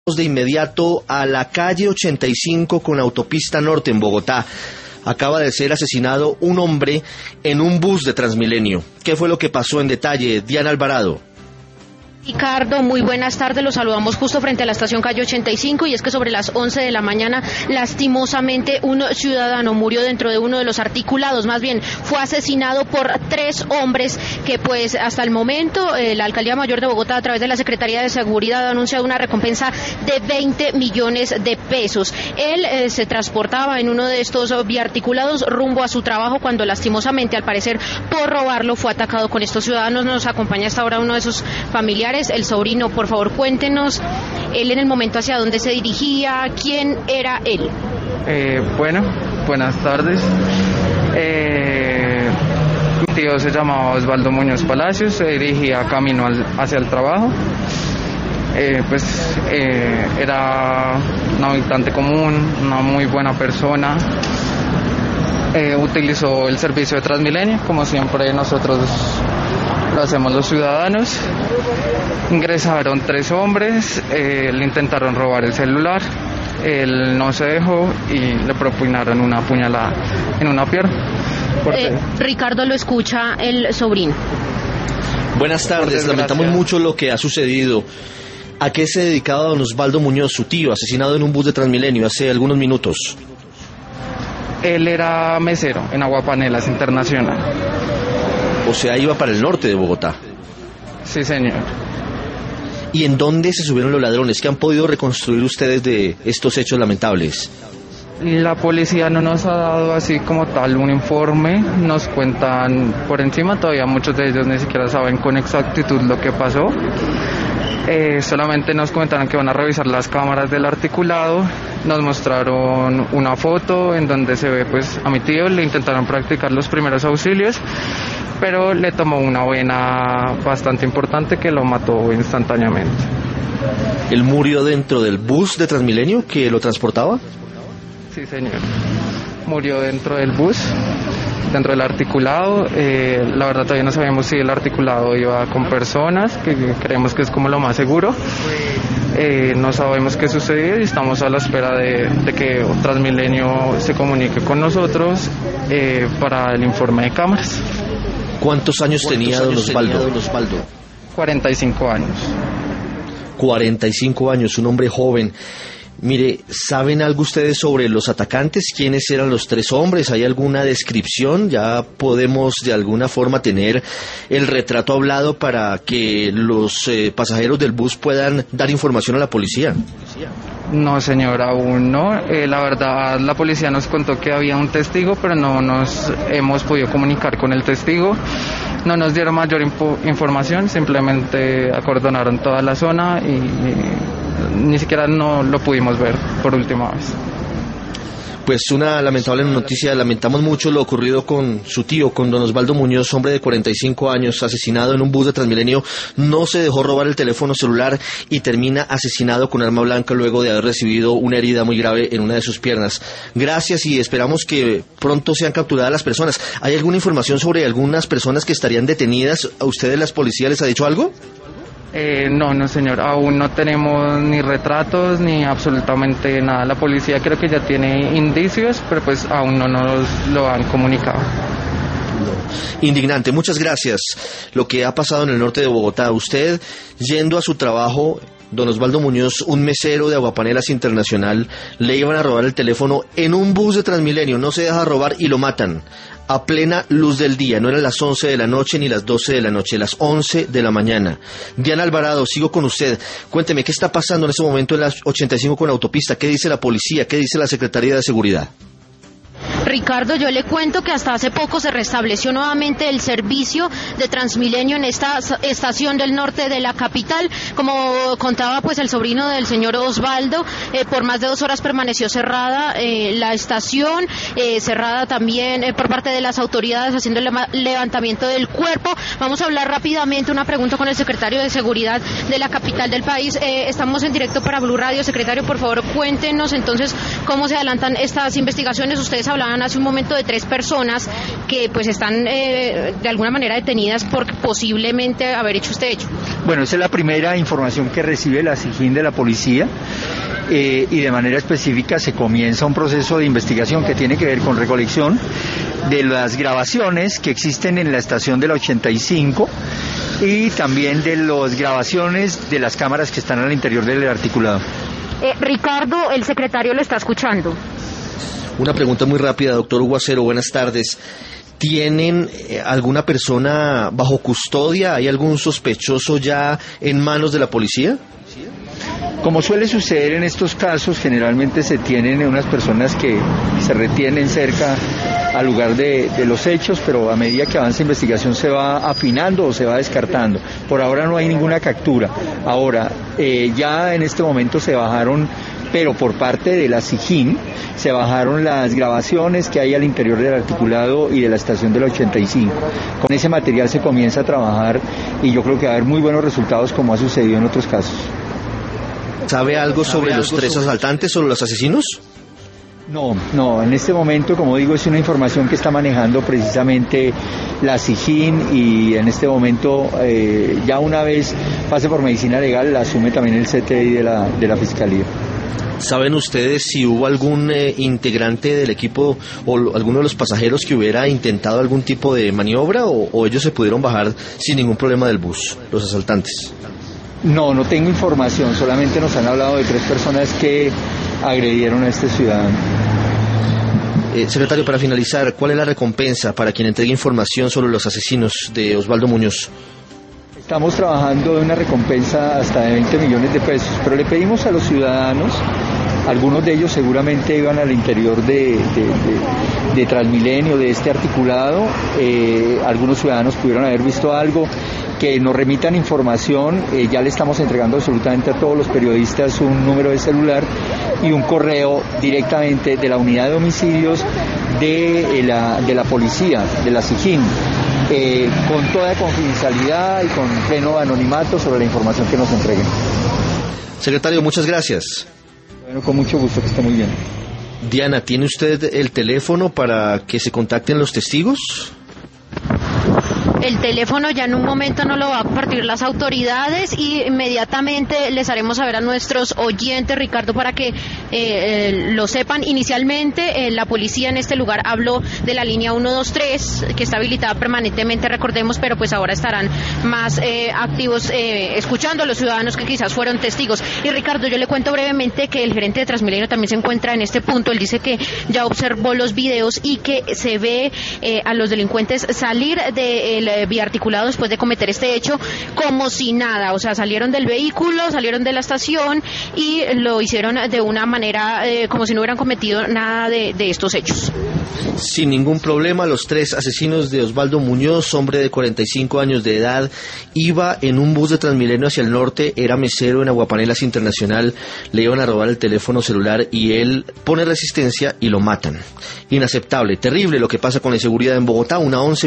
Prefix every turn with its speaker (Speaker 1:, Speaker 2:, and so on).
Speaker 1: De inmediato a la calle 85 con autopista norte en Bogotá. Acaba de ser asesinado un hombre en un bus de Transmilenio. ¿Qué fue lo que pasó en detalle? Diana Alvarado.
Speaker 2: Ricardo, muy buenas tardes, los saludamos justo frente a la estación calle 85 y es que sobre las 11 de la mañana lastimosamente un ciudadano murió dentro de uno de los articulados, más bien fue asesinado por 3 hombres que pues hasta el momento la Alcaldía Mayor de Bogotá a través de la Secretaría de Seguridad ha anunciado una recompensa de 20 millones de pesos. Él se transportaba en uno de estos biarticulados rumbo a su trabajo cuando lastimosamente al parecer por robarlo fue atacado con estos ciudadanos. Nos acompaña hasta ahora uno de sus familiares. El sobrino, por favor, cuéntenos, él en el momento hacia dónde se dirigía, quién era él.
Speaker 3: Buenas tardes. Mi tío se llamaba Osvaldo Muñoz Palacios, se dirigía camino hacia el trabajo. Era un habitante común, una muy buena persona. Utilizó el servicio de Transmilenio, como siempre nosotros lo hacemos los ciudadanos. Ingresaron 3 hombres, le intentaron robar el celular, él no se dejó y le propinaron una puñalada en una pierna.
Speaker 2: Ricardo, lo escucha el sobrino.
Speaker 1: Buenas tardes, lamentamos mucho lo que ha sucedido. ¿A qué se dedicaba don Osvaldo Muñoz, su tío, asesinado en un bus de Transmilenio hace algunos minutos?
Speaker 3: Él era mesero en Aguapanelas Internacional.
Speaker 1: O sea, iba para el norte de Bogotá.
Speaker 3: Sí, señor.
Speaker 1: ¿Y en dónde se subieron los ladrones? ¿Qué han podido reconstruir ustedes de estos hechos lamentables?
Speaker 3: La policía no nos ha dado así como tal un informe, nos cuentan por encima, todavía muchos de ellos ni siquiera saben con exactitud lo que pasó. Solamente nos comentaron que van a revisar las cámaras del articulado, nos mostraron una foto en donde se ve pues a mi tío, le intentaron practicar los primeros auxilios, pero le tomó una vena bastante importante que lo mató instantáneamente.
Speaker 1: ¿Él murió dentro del bus de Transmilenio que lo transportaba?
Speaker 3: Sí, señor. Murió dentro del bus, dentro del articulado. La verdad todavía no sabemos si el articulado iba con personas, que creemos que es como lo más seguro. No sabemos qué sucedió y estamos a la espera de que Transmilenio se comunique con nosotros para el informe de cámaras.
Speaker 1: ¿Cuántos años tenía don Osvaldo?
Speaker 3: 45 años.
Speaker 1: 45 años, un hombre joven. Mire, ¿saben algo ustedes sobre los atacantes? ¿Quiénes eran los 3 hombres? ¿Hay alguna descripción? ¿Ya podemos de alguna forma tener el retrato hablado para que los pasajeros del bus puedan dar información a la policía?
Speaker 3: No, señor, aún no. La verdad, la policía nos contó que había un testigo, pero no nos hemos podido comunicar con el testigo. No nos dieron mayor información, simplemente acordonaron toda la zona y ni siquiera no lo pudimos ver por última vez.
Speaker 1: Pues una lamentable noticia, lamentamos mucho lo ocurrido con su tío, con don Osvaldo Muñoz, hombre de 45 años, asesinado en un bus de Transmilenio, no se dejó robar el teléfono celular y termina asesinado con arma blanca luego de haber recibido una herida muy grave en una de sus piernas. Gracias y esperamos que pronto sean capturadas las personas. ¿Hay alguna información sobre algunas personas que estarían detenidas? ¿A ustedes las policías les ha dicho algo?
Speaker 3: No, señor, aún no tenemos ni retratos ni absolutamente nada. La policía creo que ya tiene indicios, pero pues aún no nos lo han comunicado.
Speaker 1: Indignante, muchas gracias. Lo que ha pasado en el norte de Bogotá, usted yendo a su trabajo, don Osvaldo Muñoz, un mesero de Aguapanelas Internacional, le iban a robar el teléfono en un bus de Transmilenio, no se deja robar y lo matan. A plena luz del día, no eran las 11 de la noche ni las 12 de la noche, las 11 de la mañana. Diana Alvarado, sigo con usted. Cuénteme, ¿qué está pasando en este momento en la 85 con la autopista? ¿Qué dice la policía? ¿Qué dice la Secretaría de Seguridad?
Speaker 2: Ricardo, yo le cuento que hasta hace poco se restableció nuevamente el servicio de Transmilenio en esta estación del norte de la capital. Como contaba pues el sobrino del señor Osvaldo, por más de 2 horas permaneció cerrada la estación, cerrada también por parte de las autoridades haciendo el levantamiento del cuerpo. Vamos a hablar rápidamente, una pregunta con el secretario de Seguridad de la capital del país. Estamos en directo para Blue Radio. Secretario, por favor, cuéntenos entonces cómo se adelantan estas investigaciones. Ustedes hablaban hablaban hace un momento de 3 personas que pues están de alguna manera detenidas por posiblemente haber hecho este hecho.
Speaker 4: Bueno, esa es la primera información que recibe la SIJIN de la policía. Y de manera específica se comienza un proceso de investigación que tiene que ver con recolección de las grabaciones que existen en la estación de la 85 y también de las grabaciones de las cámaras que están al interior del articulado.
Speaker 2: Ricardo, el secretario lo está escuchando.
Speaker 1: Una pregunta muy rápida, doctor Guacero, buenas tardes. ¿Tienen alguna persona bajo custodia? ¿Hay algún sospechoso ya en manos de la policía?
Speaker 4: Como suele suceder en estos casos, generalmente se tienen unas personas que se retienen cerca al lugar de los hechos, pero a medida que avanza la investigación se va afinando o se va descartando. Por ahora no hay ninguna captura. Ahora, ya en este momento se bajaron, pero por parte de la SIJIN, se bajaron las grabaciones que hay al interior del articulado y de la estación de la 85. Con ese material se comienza a trabajar y yo creo que va a haber muy buenos resultados como ha sucedido en otros casos.
Speaker 1: ¿Sabe algo sobre los 3 asaltantes o los asesinos?
Speaker 4: No, en este momento, como digo, es una información que está manejando precisamente la SIJIN y en este momento, ya una vez pase por medicina legal, la asume también el CTI de la Fiscalía.
Speaker 1: ¿Saben ustedes si hubo algún integrante del equipo o alguno de los pasajeros que hubiera intentado algún tipo de maniobra o ellos se pudieron bajar sin ningún problema del bus, los asaltantes?
Speaker 4: No tengo información, solamente nos han hablado de 3 personas que agredieron a este ciudadano.
Speaker 1: Secretario, para finalizar, ¿cuál es la recompensa para quien entregue información sobre los asesinos de Osvaldo Muñoz?
Speaker 4: Estamos trabajando en una recompensa hasta de 20 millones de pesos, pero le pedimos a los ciudadanos, algunos de ellos seguramente iban al interior de Transmilenio, de este articulado, algunos ciudadanos pudieron haber visto algo, que nos remitan información, ya le estamos entregando absolutamente a todos los periodistas un número de celular y un correo directamente de la unidad de homicidios de la policía, de la SIJIN, con toda confidencialidad y con pleno anonimato sobre la información que nos entreguen.
Speaker 1: Secretario, muchas gracias.
Speaker 4: Bueno, con mucho gusto, que esté muy bien.
Speaker 1: Diana, ¿tiene usted el teléfono para que se contacten los testigos?
Speaker 2: El teléfono ya en un momento no lo va a compartir las autoridades y inmediatamente les haremos saber a nuestros oyentes, Ricardo, para que lo sepan. Inicialmente la policía en este lugar habló de la línea 123 que está habilitada permanentemente, recordemos, pero pues ahora estarán más activos escuchando a los ciudadanos que quizás fueron testigos. Y Ricardo, yo le cuento brevemente que el gerente de Transmilenio también se encuentra en este punto. Él dice que ya observó los videos y que se ve a los delincuentes salir del biarticulado después de cometer este hecho como si nada, o sea, salieron del vehículo, salieron de la estación y lo hicieron de una manera como si no hubieran cometido nada de estos hechos.
Speaker 1: Sin ningún problema, los 3 asesinos de Osvaldo Muñoz, hombre de 45 años de edad, iba en un bus de Transmilenio hacia el norte, era mesero en Aguapanelas Internacional, le iban a robar el teléfono celular y él pone resistencia y lo matan. Inaceptable, terrible lo que pasa con la inseguridad en Bogotá, 1:11.